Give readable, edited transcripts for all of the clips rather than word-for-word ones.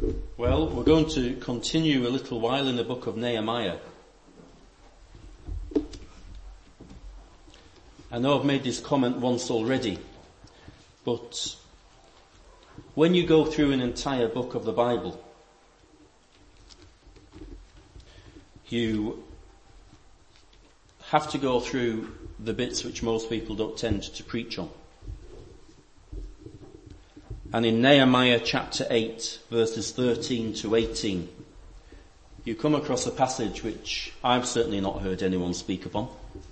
Well, we're going to continue a little while in the book of Nehemiah. I know I've made this comment once already, but when you go through an entire book of the Bible, you have to go through the bits which most people don't tend to preach on. And in Nehemiah chapter 8, verses 13 to 18, you come across a passage which I've certainly not heard anyone speak upon.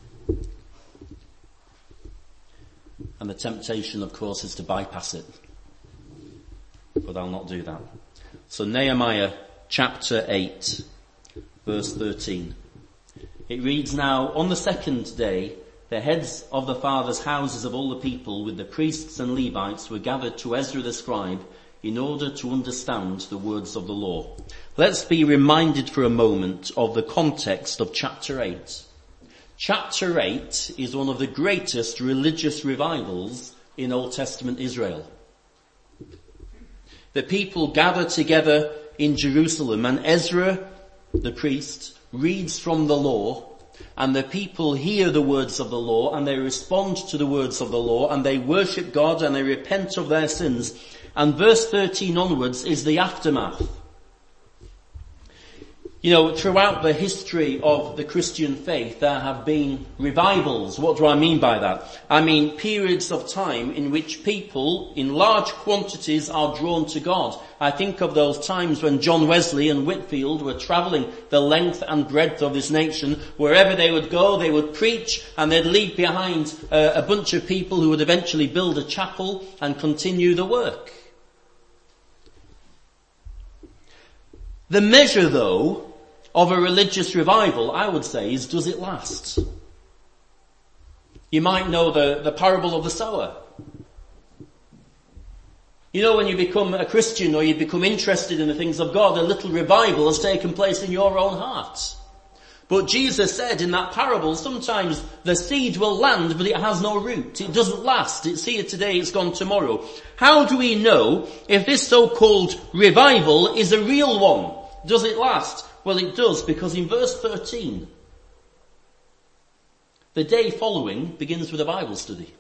And the temptation, of course, is to bypass it. But I'll not do that. So Nehemiah chapter 8, verse 13. It reads, "Now on the second day, the heads of the fathers' houses of all the people with the priests and Levites were gathered to Ezra the scribe in order to understand the words of the law." Let's be reminded for a moment of the context of chapter 8. Chapter 8 is one of the greatest religious revivals in Old Testament Israel. The people gather together in Jerusalem, and Ezra, the priest, reads from the law, and the people hear the words of the law, and they respond to the words of the law, and they worship God, and they repent of their sins. And verse 13 onwards is the aftermath. You know, throughout the history of the Christian faith, there have been revivals. What do I mean by that? I mean periods of time in which people in large quantities are drawn to God. I think of those times when John Wesley and Whitefield were travelling the length and breadth of this nation. Wherever they would go, they would preach, and they'd leave behind a bunch of people who would eventually build a chapel and continue the work. The measure, though, of a religious revival, I would say, is does it last? You might know the parable of the sower. You know, when you become a Christian or you become interested in the things of God, a little revival has taken place in your own heart. But Jesus said in that parable, sometimes the seed will land, but it has no root. It doesn't last. It's here today, it's gone tomorrow. How do we know if this so-called revival is a real one? Does it last? Well, it does, because in verse 13, the day following begins with a Bible study.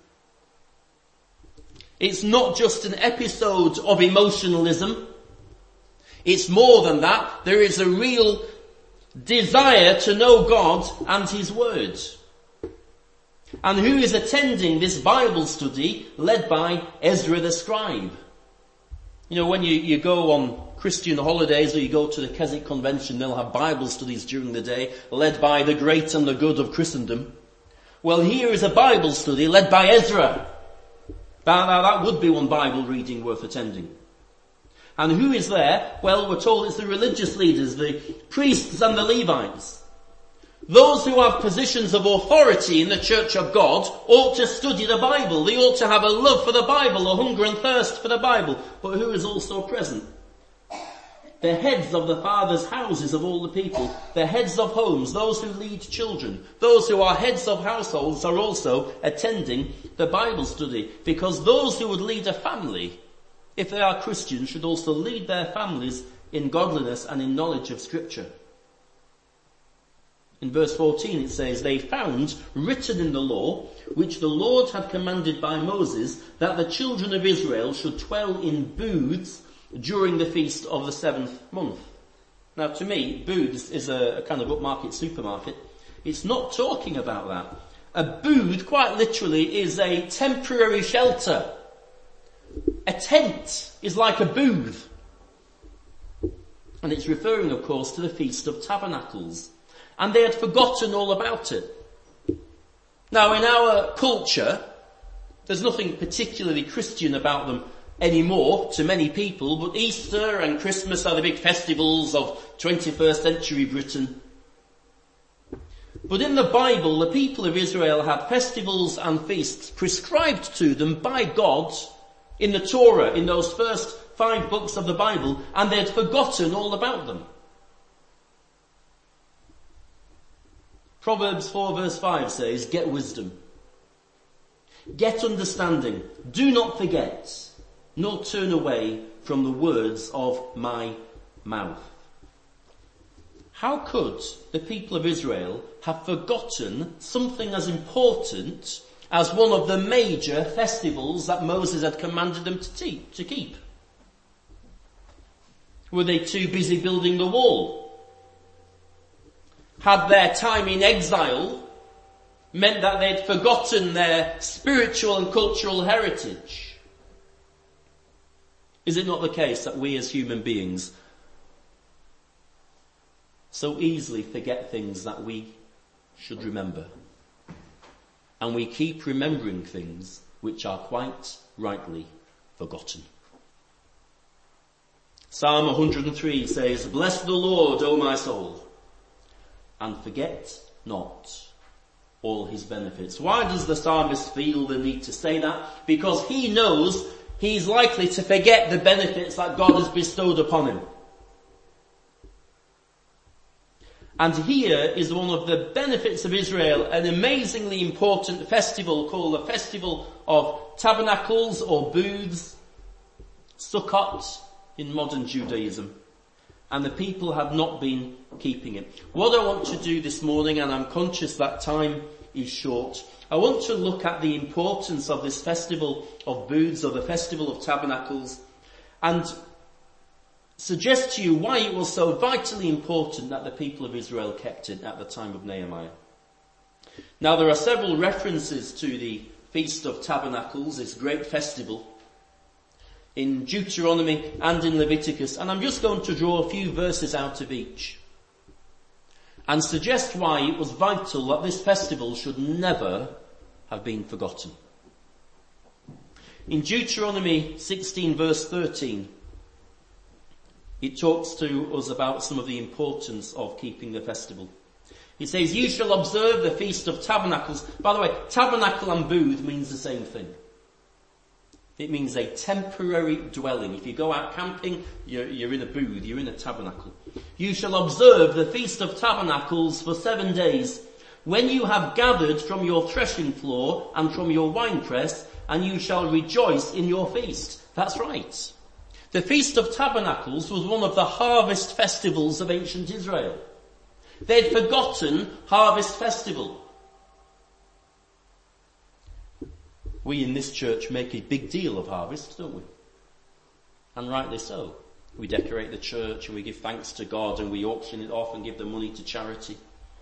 It's not just an episode of emotionalism. It's more than that. There is a real desire to know God and His Word. And who is attending this Bible study led by Ezra the scribe? You know, when you go on Christian holidays or you go to the Keswick Convention, they'll have Bible studies during the day led by the great and the good of Christendom. Well, here is a Bible study led by Ezra. Now that would be one Bible reading worth attending. And who is there? Well, we're told it's the religious leaders, the priests and the Levites. Those who have positions of authority in the Church of God ought to study the Bible. They ought to have a love for the Bible, a hunger and thirst for the Bible. But who is also present? The heads of the fathers' houses of all the people, the heads of homes, those who lead children, those who are heads of households are also attending the Bible study. Because those who would lead a family, if they are Christians, should also lead their families in godliness and in knowledge of Scripture. In verse 14 it says, "They found written in the law, which the Lord had commanded by Moses, that the children of Israel should dwell in booths during the feast of the 7th month." Now to me, booths is a kind of upmarket supermarket. It's not talking about that. A booth, quite literally, is a temporary shelter. A tent is like a booth. And it's referring, of course, to the Feast of Tabernacles. And they had forgotten all about it. Now in our culture, there's nothing particularly Christian about them anymore to many people, but Easter and Christmas are the big festivals of 21st century Britain. But in the Bible, the people of Israel had festivals and feasts prescribed to them by God in the Torah, in those first 5 books of the Bible, and they had forgotten all about them. Proverbs 4 verse 5 says, "Get wisdom. Get understanding. Do not forget, nor turn away from the words of my mouth. How could the people of Israel have forgotten something as important as one of the major festivals that Moses had commanded them to keep? Were they too busy building the wall? Had their time in exile meant that they'd forgotten their spiritual and cultural heritage? Is it not the case that we as human beings so easily forget things that we should remember? And we keep remembering things which are quite rightly forgotten. Psalm 103 says, "Bless the Lord, O my soul, and forget not all his benefits." Why does the psalmist feel the need to say that? Because he knows he's likely to forget the benefits that God has bestowed upon him. And here is one of the benefits of Israel, an amazingly important festival called the Festival of Tabernacles or Booths, Sukkot in modern Judaism. And the people have not been keeping it. What I want to do this morning, and I'm conscious that time is short, I want to look at the importance of this Festival of Booths or the Festival of Tabernacles and suggest to you why it was so vitally important that the people of Israel kept it at the time of Nehemiah. Now there are several references to the Feast of Tabernacles, this great festival, in Deuteronomy and in Leviticus, and I'm just going to draw a few verses out of each and suggest why it was vital that this festival should never have been forgotten. In Deuteronomy 16 verse 13, it talks to us about some of the importance of keeping the festival. It says, "You shall observe the Feast of Tabernacles." By the way, tabernacle and booth means the same thing. It means a temporary dwelling. If you go out camping, you're in a booth, you're in a tabernacle. "You shall observe the Feast of Tabernacles for 7 days, when you have gathered from your threshing floor and from your winepress, and you shall rejoice in your feast." That's right. The Feast of Tabernacles was one of the harvest festivals of ancient Israel. They'd forgotten harvest festival. We in this church make a big deal of harvest, don't we? And rightly so. We decorate the church and we give thanks to God and we auction it off and give the money to charity.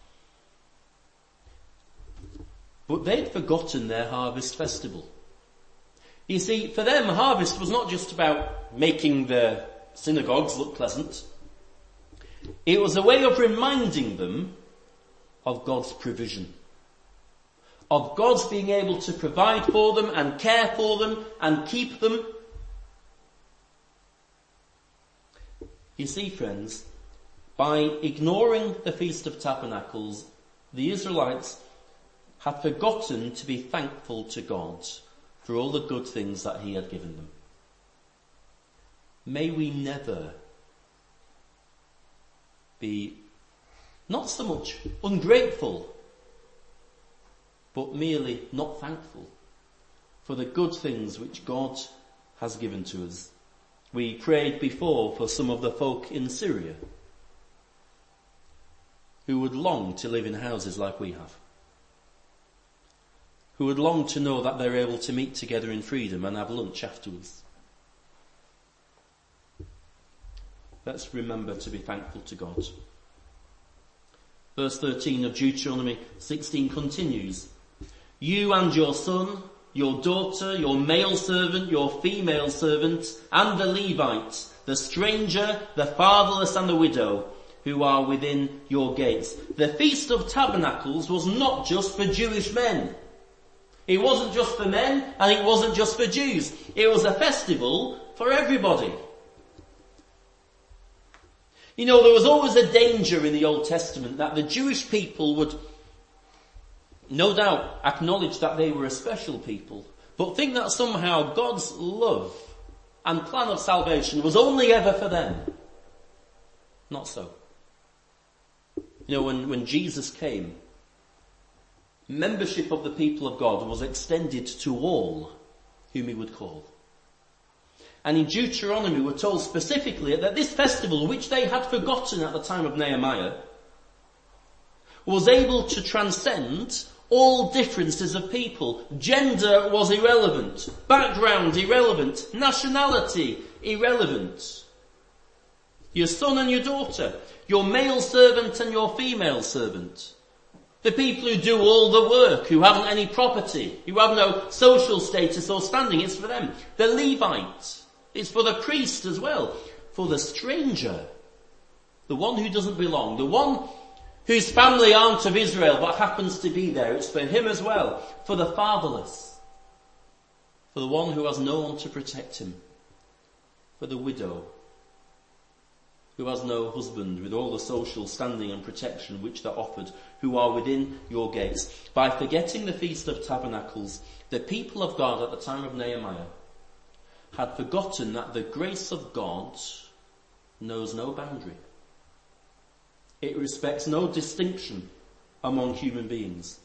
But they'd forgotten their harvest festival. You see, for them, harvest was not just about making the synagogues look pleasant. It was a way of reminding them of God's provision, of God's being able to provide for them and care for them and keep them. You see, friends, by ignoring the Feast of Tabernacles, the Israelites had forgotten to be thankful to God for all the good things that he had given them. May we never be not so much ungrateful, but merely not thankful for the good things which God has given to us. We prayed before for some of the folk in Syria who would long to live in houses like we have, who would long to know that they're able to meet together in freedom and have lunch afterwards. Let's remember to be thankful to God. Verse 13 of Deuteronomy 16 continues, "You and your son, your daughter, your male servant, your female servant, and the Levite, the stranger, the fatherless and the widow, who are within your gates." The Feast of Tabernacles was not just for Jewish men. It wasn't just for men and it wasn't just for Jews. It was a festival for everybody. You know, there was always a danger in the Old Testament that the Jewish people would no doubt acknowledge that they were a special people, but think that somehow God's love and plan of salvation was only ever for them. Not so. You know, when Jesus came, membership of the people of God was extended to all whom he would call. And in Deuteronomy we're told specifically that this festival, which they had forgotten at the time of Nehemiah, was able to transcend all differences of people. Gender was irrelevant, background irrelevant, nationality irrelevant. Your son and your daughter, your male servant and your female servant. The people who do all the work, who haven't any property, who have no social status or standing, it's for them. The Levite, it's for the priest as well. For the stranger, the one who doesn't belong, the one whose family aren't of Israel but happens to be there, it's for him as well. For the fatherless, for the one who has no one to protect him, for the widow, who has no husband, with all the social standing and protection which they're offered, who are within your gates. By forgetting the Feast of Tabernacles, the people of God at the time of Nehemiah had forgotten that the grace of God knows no boundary. It respects no distinction among human beings.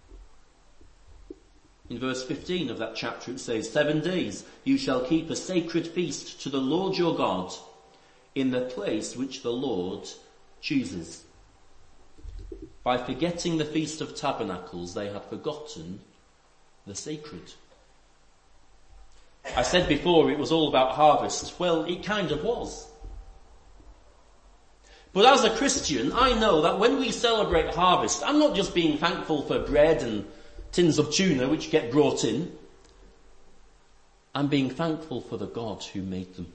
In verse 15 of that chapter it says, 7 days you shall keep a sacred feast to the Lord your God in the place which the Lord chooses. By forgetting the Feast of Tabernacles, they had forgotten the sacred. I said before it was all about harvest. Well, it kind of was. But as a Christian, I know that when we celebrate harvest, I'm not just being thankful for bread and tins of tuna which get brought in. I'm being thankful for the God who made them.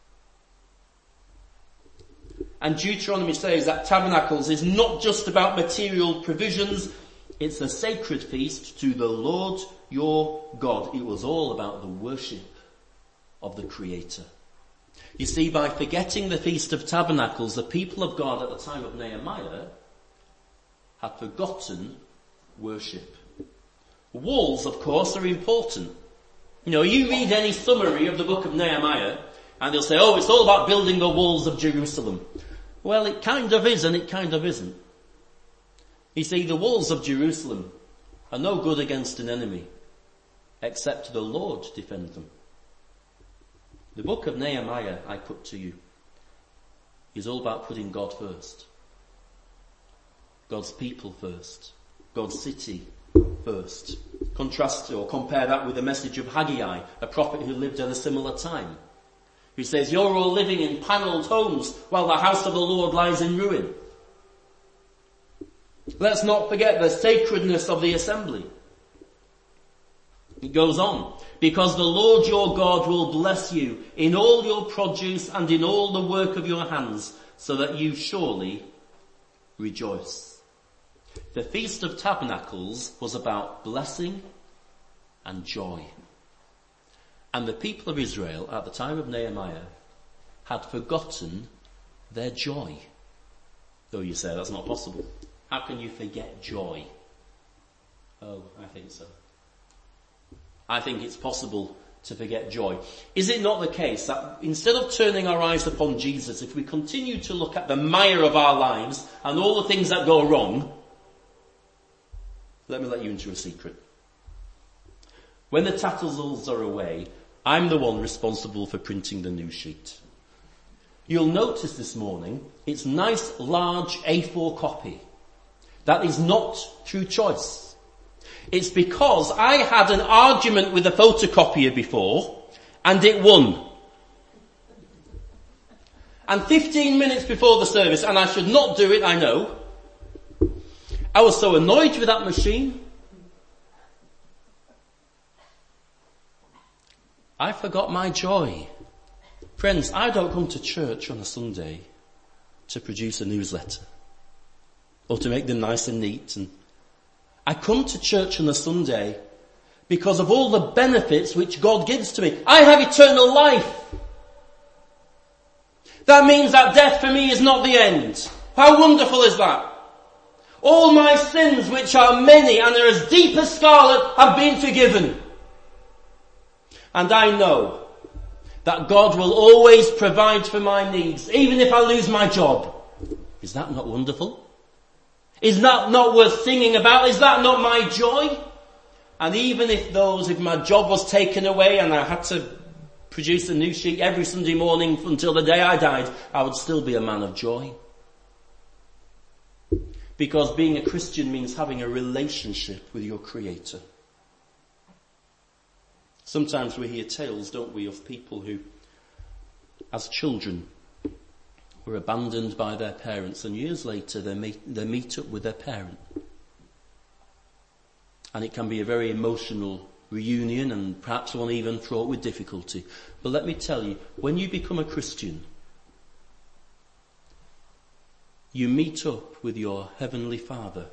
And Deuteronomy says that tabernacles is not just about material provisions, it's a sacred feast to the Lord your God. It was all about the worship of the Creator. You see, by forgetting the Feast of Tabernacles, the people of God at the time of Nehemiah had forgotten worship. Walls, of course, are important. You read any summary of the book of Nehemiah, and they'll say, it's all about building the walls of Jerusalem. Well, it kind of is and it kind of isn't. You see, the walls of Jerusalem are no good against an enemy, except the Lord defend them. The book of Nehemiah, I put to you, is all about putting God first. God's people first. God's city first. Contrast or compare that with the message of Haggai, a prophet who lived at a similar time, who says, you're all living in panelled homes while the house of the Lord lies in ruin. Let's not forget the sacredness of the assembly. It goes on, because the Lord your God will bless you in all your produce and in all the work of your hands, so that you surely rejoice. The Feast of Tabernacles was about blessing and joy. And the people of Israel at the time of Nehemiah had forgotten their joy. Though you say that's not possible. How can you forget joy? Oh, I think so. I think it's possible to forget joy. Is it not the case that instead of turning our eyes upon Jesus, if we continue to look at the mire of our lives and all the things that go wrong, let me let you into a secret. When the Tattersalls are away, I'm the one responsible for printing the news sheet. You'll notice this morning, it's nice large A4 copy. That is not through choice. It's because I had an argument with a photocopier before, and it won. And 15 minutes before the service, and I should not do it, I know, I was so annoyed with that machine, I forgot my joy. Friends, I don't come to church on a Sunday to produce a newsletter or to make them nice and neat. And I come to church on a Sunday because of all the benefits which God gives to me. I have eternal life. That means that death for me is not the end. How wonderful is that? All my sins, which are many and are as deep as scarlet, have been forgiven. And I know that God will always provide for my needs, even if I lose my job. Is that not wonderful? Is that not worth singing about? Is that not my joy? And even if my job was taken away and I had to produce a new sheet every Sunday morning until the day I died, I would still be a man of joy. Because being a Christian means having a relationship with your Creator. Sometimes we hear tales, don't we, of people who, as children, were abandoned by their parents, and years later they meet up with their parent. And it can be a very emotional reunion, and perhaps one even fraught with difficulty. But let me tell you, when you become a Christian, you meet up with your Heavenly Father.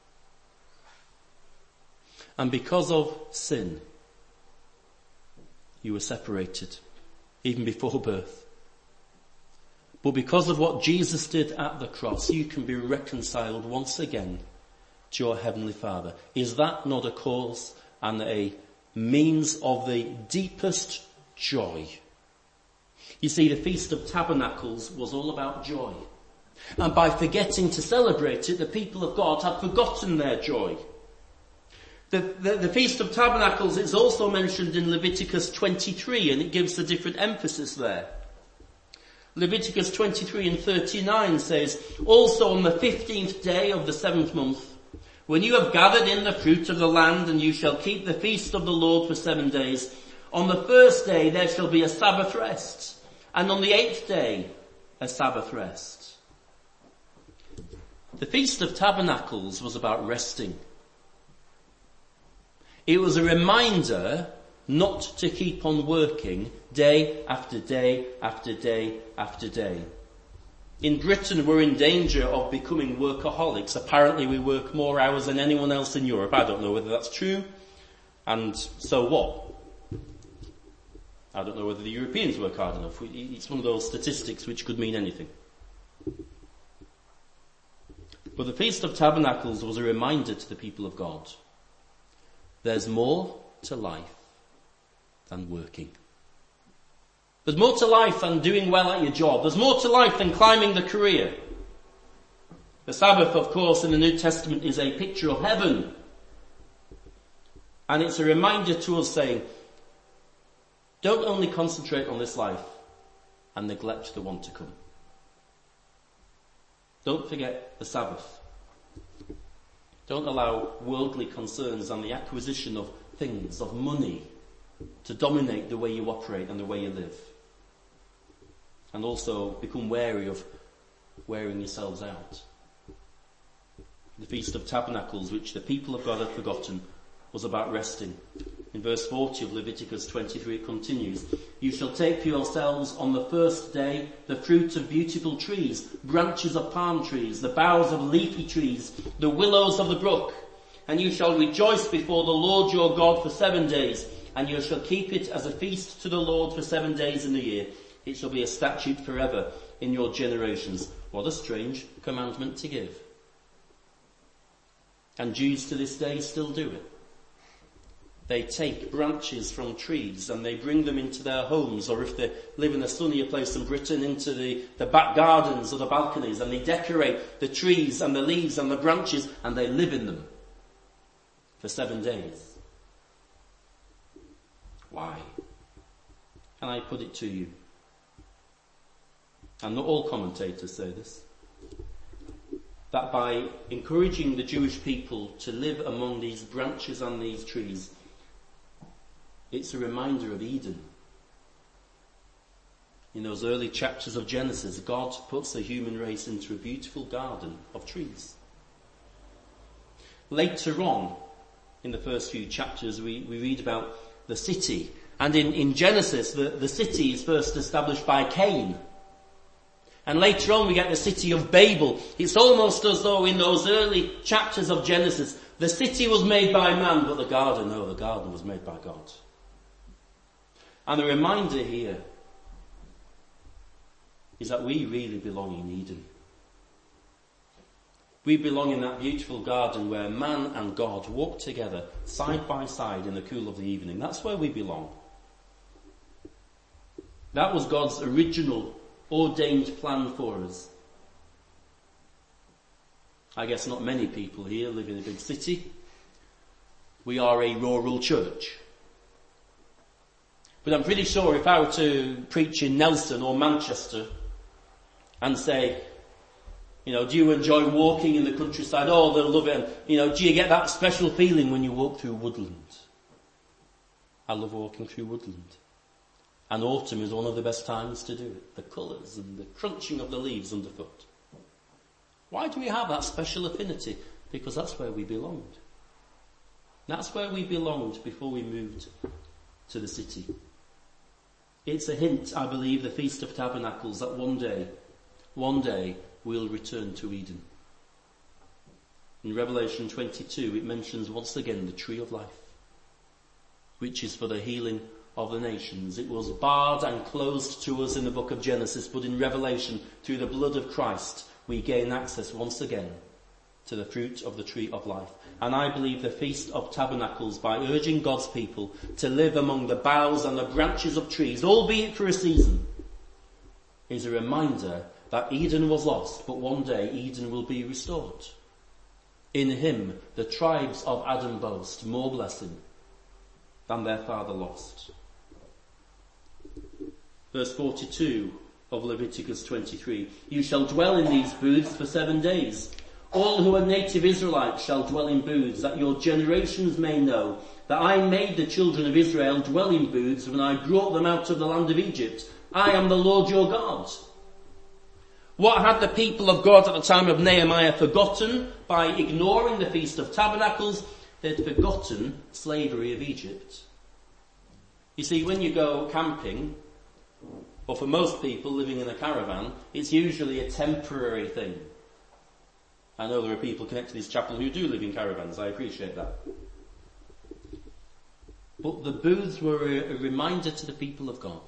And because of sin, you were separated, even before birth. But because of what Jesus did at the cross, you can be reconciled once again to your Heavenly Father. Is that not a cause and a means of the deepest joy? You see, the Feast of Tabernacles was all about joy. And by forgetting to celebrate it, the people of God had forgotten their joy. The Feast of Tabernacles is also mentioned in Leviticus 23, and it gives a different emphasis there. Leviticus 23 and 39 says, "Also on the 15th day of the 7th month, when you have gathered in the fruit of the land, and you shall keep the feast of the Lord for 7 days, on the first day there shall be a Sabbath rest, and on the 8th day a Sabbath rest." The Feast of Tabernacles was about resting. It was a reminder not to keep on working day after day after day after day. In Britain, we're in danger of becoming workaholics. Apparently we work more hours than anyone else in Europe. I don't know whether that's true. And so what? I don't know whether the Europeans work hard enough. It's one of those statistics which could mean anything. But the Feast of Tabernacles was a reminder to the people of God. There's more to life than working. There's more to life than doing well at your job. There's more to life than climbing the career. The Sabbath, of course, in the New Testament is a picture of heaven. And it's a reminder to us saying, don't only concentrate on this life and neglect the one to come. Don't forget the Sabbath. Don't allow worldly concerns and the acquisition of things, of money, to dominate the way you operate and the way you live. And also become wary of wearing yourselves out. The Feast of Tabernacles, which the people of God had forgotten, was about resting. In verse 40 of Leviticus 23 it continues, "You shall take for yourselves on the first day the fruit of beautiful trees, branches of palm trees, the boughs of leafy trees, the willows of the brook, and you shall rejoice before the Lord your God for 7 days, and you shall keep it as a feast to the Lord for 7 days in the year. It shall be a statute forever in your generations." What a strange commandment to give. And Jews to this day still do it. They take branches from trees and they bring them into their homes, or if they live in a sunnier place in Britain, into the back gardens or the balconies, and they decorate the trees and the leaves and the branches and they live in them for 7 days. Why? Can I put it to you? And not all commentators say this. That by encouraging the Jewish people to live among these branches and these trees, it's a reminder of Eden. In those early chapters of Genesis, God puts the human race into a beautiful garden of trees. Later on, in the first few chapters, we read about the city. And in Genesis, the city is first established by Cain. And later on we get the city of Babel. It's almost as though in those early chapters of Genesis, the city was made by man, but the garden was made by God. And the reminder here is that we really belong in Eden. We belong in that beautiful garden where man and God walk together side by side in the cool of the evening. That's where we belong. That was God's original ordained plan for us. I guess not many people here live in a big city. We are a rural church. But I'm pretty sure if I were to preach in Nelson or Manchester and say, do you enjoy walking in the countryside? Oh, they'll love it. And, do you get that special feeling when you walk through woodland? I love walking through woodland. And autumn is one of the best times to do it. The colours and the crunching of the leaves underfoot. Why do we have that special affinity? Because that's where we belonged. That's where we belonged before we moved to the city. It's a hint, I believe, the Feast of Tabernacles, that one day, we'll return to Eden. In Revelation 22, it mentions once again the tree of life, which is for the healing of the nations. It was barred and closed to us in the book of Genesis, but in Revelation, through the blood of Christ, we gain access once again to the fruit of the tree of life. And I believe the Feast of Tabernacles, by urging God's people to live among the boughs and the branches of trees, albeit for a season, is a reminder that Eden was lost, but one day Eden will be restored. In him, the tribes of Adam boast more blessing than their father lost. Verse 42 of Leviticus 23. You shall dwell in these booths for 7 days. All who are native Israelites shall dwell in booths, that your generations may know that I made the children of Israel dwell in booths when I brought them out of the land of Egypt. I am the Lord your God. What had the people of God at the time of Nehemiah forgotten by ignoring the Feast of Tabernacles? They'd forgotten slavery of Egypt. You see, when you go camping, or for most people living in a caravan, it's usually a temporary thing. I know there are people connected to this chapel who do live in caravans, I appreciate that. But the booths were a reminder to the people of God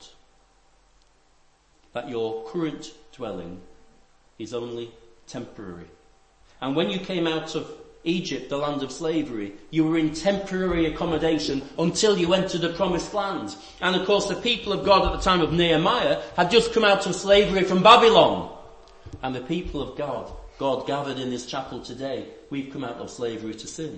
that your current dwelling is only temporary. And when you came out of Egypt, the land of slavery, you were in temporary accommodation until you entered the promised land. And of course the people of God at the time of Nehemiah had just come out of slavery from Babylon. And the people of God gathered in this chapel today, we've come out of slavery to sin.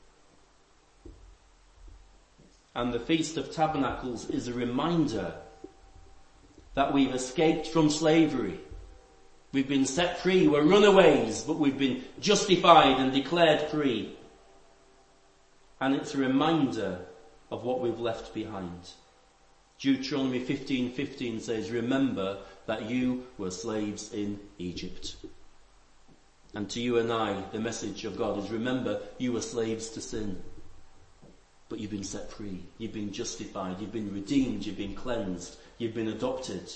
And the Feast of Tabernacles is a reminder that we've escaped from slavery. We've been set free. We're runaways, but we've been justified and declared free. And it's a reminder of what we've left behind. Deuteronomy 15:15 says, remember that you were slaves in Egypt. And to you and I, the message of God is, remember, you were slaves to sin. But you've been set free. You've been justified. You've been redeemed. You've been cleansed. You've been adopted.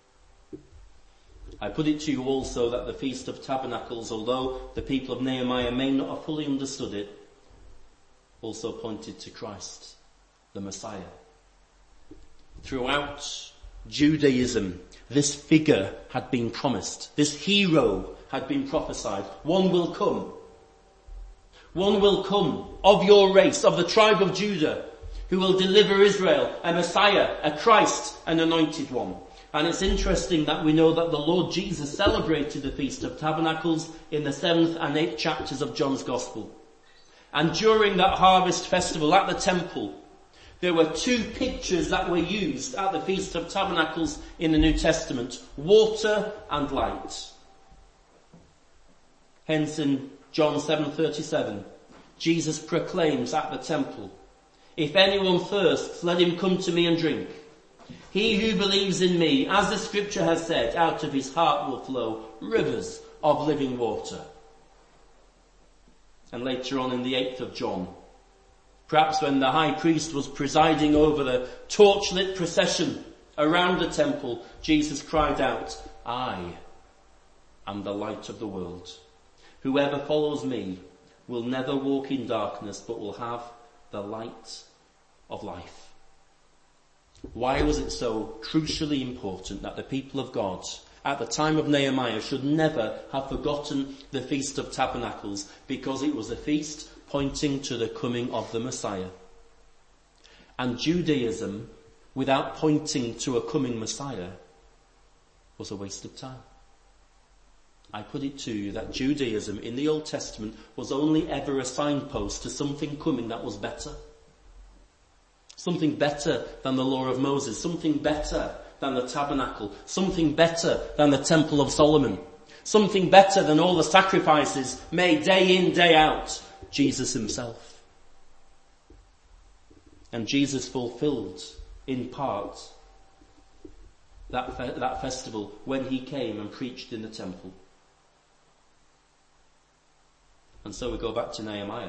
I put it to you also that the Feast of Tabernacles, although the people of Nehemiah may not have fully understood it, also pointed to Christ, the Messiah. Throughout Judaism, this figure had been promised. This hero had been prophesied. One will come. One will come of your race, of the tribe of Judah, who will deliver Israel, a Messiah, a Christ, an anointed one. And it's interesting that we know that the Lord Jesus celebrated the Feast of Tabernacles in the 7th and 8th chapters of John's Gospel. And during that harvest festival at the temple, there were 2 pictures that were used at the Feast of Tabernacles in the New Testament: water and light. Hence in John 7:37, Jesus proclaims at the temple, if anyone thirsts, let him come to me and drink. He who believes in me, as the scripture has said, out of his heart will flow rivers of living water. And later on in the 8th of John, perhaps when the high priest was presiding over the torchlit procession around the temple, Jesus cried out, I am the light of the world. Whoever follows me will never walk in darkness, but will have the light of life. Why was it so crucially important that the people of God at the time of Nehemiah should never have forgotten the Feast of Tabernacles? Because it was a feast pointing to the coming of the Messiah. And Judaism, without pointing to a coming Messiah, was a waste of time. I put it to you that Judaism in the Old Testament was only ever a signpost to something coming that was better. Something better than the law of Moses, something better than the tabernacle, something better than the temple of Solomon, something better than all the sacrifices made day in, day out, Jesus himself. And Jesus fulfilled, in part, that festival when he came and preached in the temple. And so we go back to Nehemiah.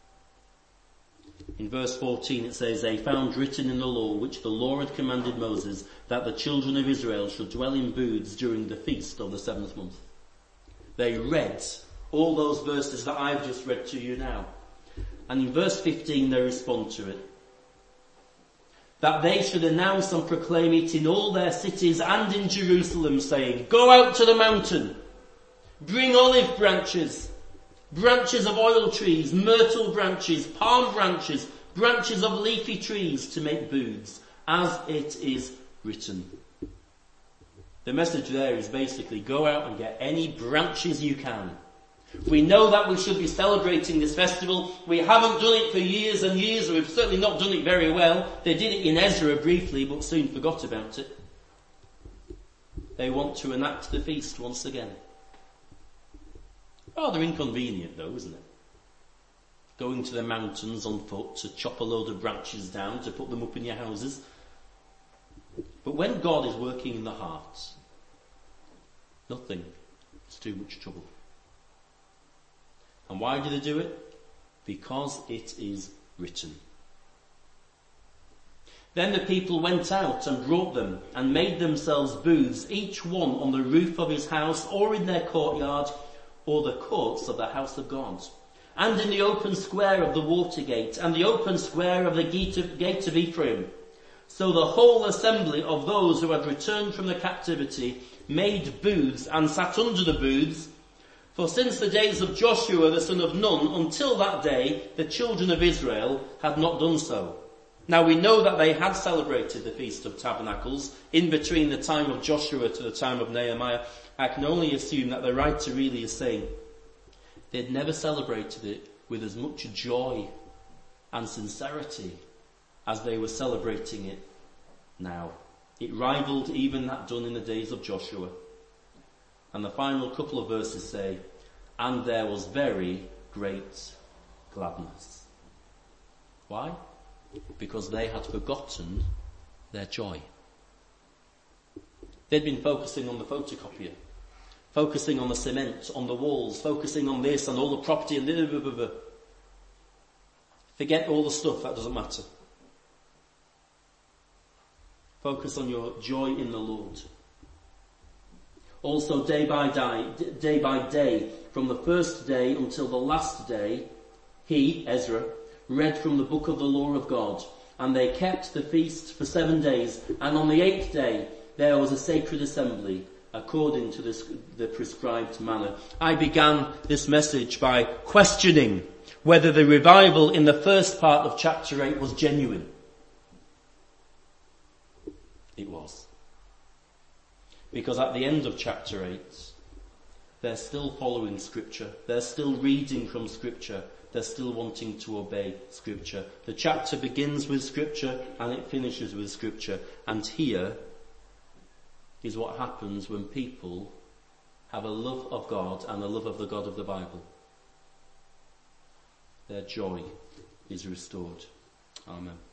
In verse 14 it says, they found written in the law which the Lord had commanded Moses that the children of Israel should dwell in booths during the feast of the 7th month. They read all those verses that I've just read to you now. And in verse 15 they respond to it. That they should announce and proclaim it in all their cities and in Jerusalem, saying, go out to the mountain, bring olive branches, branches of oil trees, myrtle branches, palm branches, branches of leafy trees to make booths, as it is written. The message there is basically go out and get any branches you can. We know that we should be celebrating this festival. We haven't done it for years and years, or we've certainly not done it very well. They did it in Ezra briefly, but soon forgot about it. They want to enact the feast once again. Rather inconvenient though, isn't it? Going to the mountains on foot to chop a load of branches down to put them up in your houses. But when God is working in the hearts, nothing is too much trouble. And why do they do it? Because it is written. Then the people went out and brought them and made themselves booths, each one on the roof of his house or in their courtyard or the courts of the house of God, and in the open square of the water gate and the open square of the gate of Ephraim. So the whole assembly of those who had returned from the captivity made booths and sat under the booths. For since the days of Joshua the son of Nun until that day, the children of Israel had not done so. Now we know that they had celebrated the Feast of Tabernacles in between the time of Joshua to the time of Nehemiah. I can only assume that the writer really is saying they'd never celebrated it with as much joy and sincerity as they were celebrating it now. It rivaled even that done in the days of Joshua. And the final couple of verses say, and there was very great gladness. Why? Because they had forgotten their joy. They'd been focusing on the photocopier, focusing on the cement, on the walls, focusing on this and all the property and blah, blah, blah. Forget all the stuff, that doesn't matter. Focus on your joy in the Lord. Also day by day, from the first day until the last day, he, Ezra, read from the book of the law of God, and they kept the feast for 7 days, and on the 8th day there was a sacred assembly, according to the prescribed manner. I began this message by questioning whether the revival in the first part of chapter 8 was genuine. It was. Because at the end of chapter 8, they're still following Scripture. They're still reading from Scripture. They're still wanting to obey Scripture. The chapter begins with Scripture and it finishes with Scripture. And here is what happens when people have a love of God and a love of the God of the Bible. Their joy is restored. Amen.